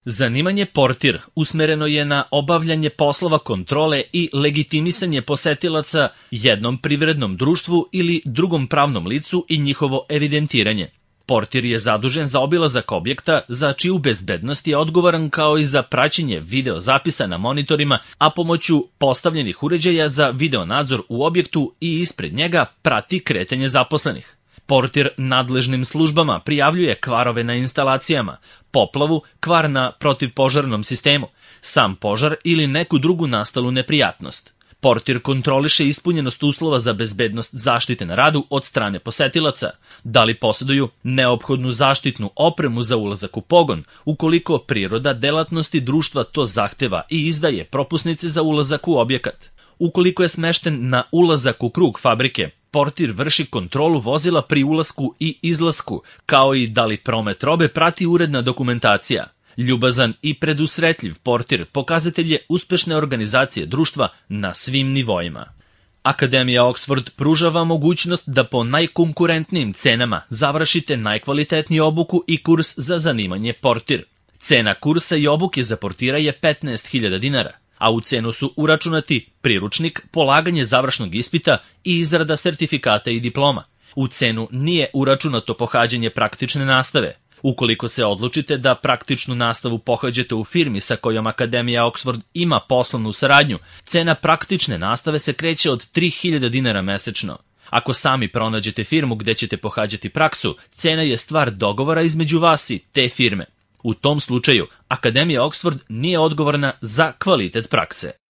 Zanimanje portir usmereno je na obavljanje poslova kontrole i legitimisanje posetilaca jednom privrednom društvu ili drugom pravnom licu i njihovo evidentiranje. Portir je zadužen za obilazak objekta za čiju bezbednost je odgovoran kao i za praćenje video zapisa na monitorima, a pomoću postavljenih uređaja za video nadzor u objektu i ispred njega prati kretanje zaposlenih. Portir nadležnim službama prijavljuje kvarove na instalacijama, poplavu, kvar na protivpožarnom sistemu, sam požar ili neku drugu nastalu neprijatnost. Portir kontroliše ispunjenost uslova za bezbednost zaštite na radu od strane posetilaca, da li posjeduju neophodnu zaštitnu opremu za ulazak u pogon, ukoliko priroda delatnosti društva to zahteva i izdaje propusnice za ulazak u objekat. Ukoliko je smešten na ulazak u krug fabrike, portir vrši kontrolu vozila pri ulasku i izlasku, kao i da li promet robe prati uredna dokumentacija. Ljubazan i predusretljiv portir pokazatelj je uspešne organizacije društva na svim nivoima. Akademija Oxford pruža vam mogućnost da po najkonkurentnijim cenama završite najkvalitetniju obuku i kurs za zanimanje portir. Cena kursa i obuke za portira je 15.000 dinara, a u cenu su uračunati priručnik, polaganje završnog ispita i izrada sertifikata i diploma. U cenu nije uračunato pohađanje praktične nastave. Ukoliko se odlučite da praktičnu nastavu pohađate u firmi sa kojom Akademija Oxford ima poslovnu saradnju, cena praktične nastave se kreće od 3.000 dinara mesečno. Ako sami pronađete firmu gde ćete pohađati praksu, cena je stvar dogovora između vas i te firme. U tom slučaju, Akademija Oxford nije odgovorna za kvalitet prakse.